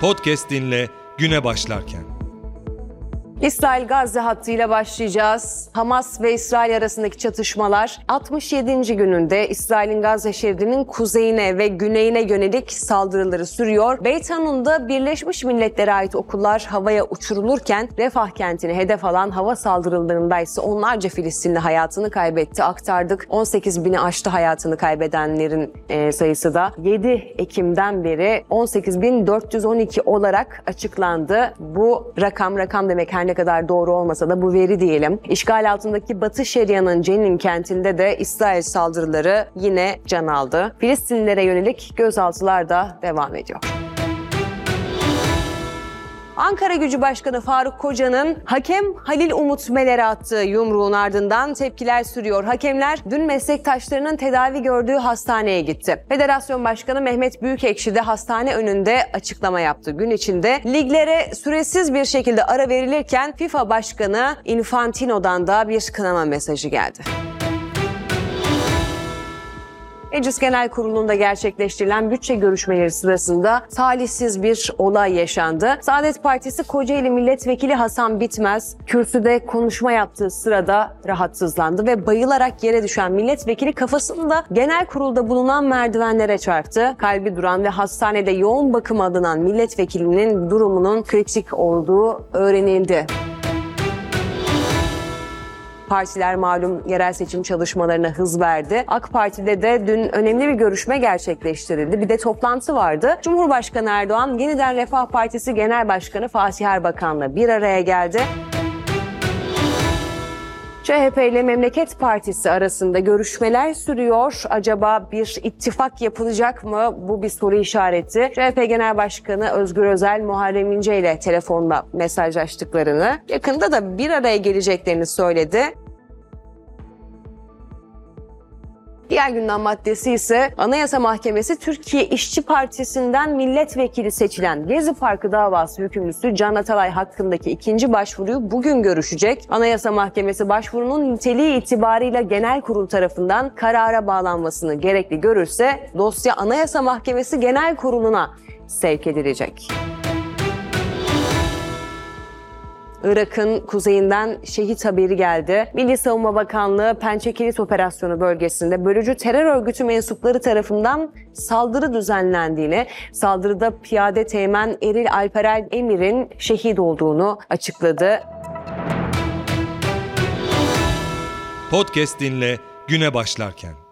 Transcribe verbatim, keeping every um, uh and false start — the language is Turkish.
Podcast dinle güne başlarken. İsrail-Gazze hattıyla başlayacağız. Hamas ve İsrail arasındaki çatışmalar altmış yedinci gününde İsrail'in Gazze şeridinin kuzeyine ve güneyine yönelik saldırıları sürüyor. Beyt Hanun'da Birleşmiş Milletler'e ait okullar havaya uçurulurken Refah kentini hedef alan hava saldırılarında ise onlarca Filistinli hayatını kaybetti. Aktardık. on sekiz bini aştı hayatını kaybedenlerin e, sayısı da yedi Ekim'den beri on sekiz bin dört yüz on iki olarak açıklandı. Bu rakam rakam demek her ne kadar doğru olmasa da bu veri diyelim. İşgal altındaki Batı Şeria'nın Cenin kentinde de İsrail saldırıları yine can aldı. Filistinlilere yönelik gözaltılar da devam ediyor. Ankara Gücü Başkanı Faruk Koca'nın hakem Halil Umut Meler'e attığı yumruğun ardından tepkiler sürüyor. Hakemler dün meslektaşlarının tedavi gördüğü hastaneye gitti. Federasyon Başkanı Mehmet Büyükekşi de hastane önünde açıklama yaptı. Gün içinde liglere süresiz bir şekilde ara verilirken FIFA Başkanı Infantino'dan da bir kınama mesajı geldi. Meclis Genel Kurulu'nda gerçekleştirilen bütçe görüşmeleri sırasında talihsiz bir olay yaşandı. Saadet Partisi Kocaeli Milletvekili Hasan Bitmez, kürsüde konuşma yaptığı sırada rahatsızlandı ve bayılarak yere düşen milletvekili kafasını da genel kurulda bulunan merdivenlere çarptı. Kalbi duran ve hastanede yoğun bakıma alınan milletvekilinin durumunun kritik olduğu öğrenildi. Partiler malum yerel seçim çalışmalarına hız verdi. AK Parti'de de dün önemli bir görüşme gerçekleştirildi. Bir de toplantı vardı. Cumhurbaşkanı Erdoğan, Yeniden Refah Partisi Genel Başkanı Fatih Erbakan'la bir araya geldi. C H P ile Memleket Partisi arasında görüşmeler sürüyor. Acaba bir ittifak yapılacak mı? Bu bir soru işareti. C H P Genel Başkanı Özgür Özel, Muharrem İnce ile telefonla mesajlaştıklarını, yakında da bir araya geleceklerini söyledi. Diğer gündem maddesi ise Anayasa Mahkemesi Türkiye İşçi Partisi'nden milletvekili seçilen Gezi Parkı davası hükümlüsü Can Atalay hakkındaki ikinci başvuruyu bugün görüşecek. Anayasa Mahkemesi başvurunun niteliği itibarıyla genel kurul tarafından karara bağlanmasını gerekli görürse dosya Anayasa Mahkemesi Genel Kurulu'na sevk edilecek. Irak'ın kuzeyinden şehit haberi geldi. Milli Savunma Bakanlığı Pençekilit Operasyonu bölgesinde bölücü terör örgütü mensupları tarafından saldırı düzenlendiğini, saldırıda piyade teğmen Eril Alperel Emir'in şehit olduğunu açıkladı. Podcast dinle güne başlarken.